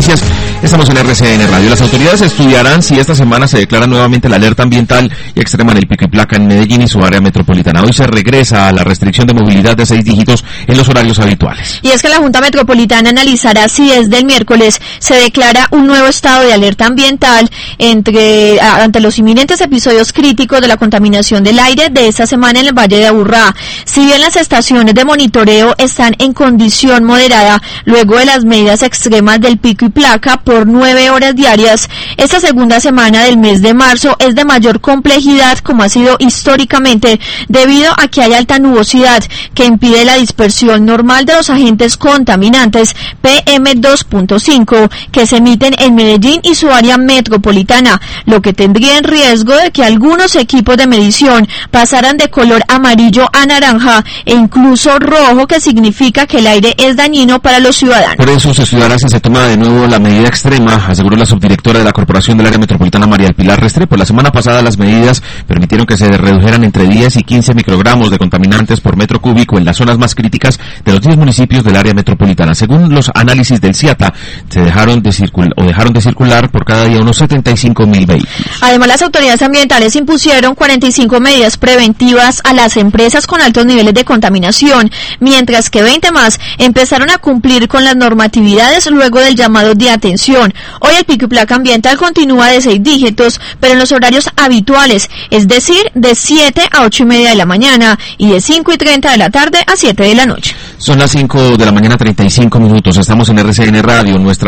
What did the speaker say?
noticias. Estamos en RCN Radio. Las autoridades estudiarán si esta semana se declara nuevamente la alerta ambiental y extreman el pico y placa en Medellín y su área metropolitana. Hoy se regresa a la restricción de movilidad de 6 dígitos en los horarios habituales. Y es que la Junta Metropolitana analizará si desde el miércoles se declara un nuevo estado de alerta ambiental ante los inminentes episodios críticos de la contaminación del aire de esta semana en el Valle de Aburrá. Si bien las estaciones de monitoreo están en condición moderada luego de las medidas extremas del pico y placa por 9 horas diarias, esta segunda semana del mes de marzo es de mayor complejidad, como ha sido históricamente, debido a que hay alta nubosidad que impide la dispersión normal de los agentes contaminantes PM2.5 que se emiten en Medellín y su área metropolitana, lo que tendría en riesgo de que algunos equipos de medición pasaran de color amarillo a naranja e incluso rojo, que significa que el aire es dañino para los ciudadanos. Por eso se estudiará si se toma de nuevo la medida extrema, aseguró la subdirectora de la Corporación del Área Metropolitana, María del Pilar Restrepo. La semana pasada las medidas permitieron que se redujeran entre 10 y 15 microgramos de contaminantes por metro cúbico en las zonas más críticas de los 10 municipios del área metropolitana. Según los análisis del CIATA, dejaron de circular por cada día unos 75.000 vehículos. Además, las autoridades ambientales impusieron 45 medidas preventivas a las empresas con altos niveles de contaminación, mientras que 20 más empezaron a cumplir con las normatividades luego del llamado de atención. Hoy el pico y placa ambiental continúa de 6 dígitos, pero en los horarios habituales, es decir, de 7 a 8:30 de la mañana y de 5:30 de la tarde a 7 de la noche. Son las 5 de la mañana, 35 minutos. Estamos en RCN Radio. Nuestra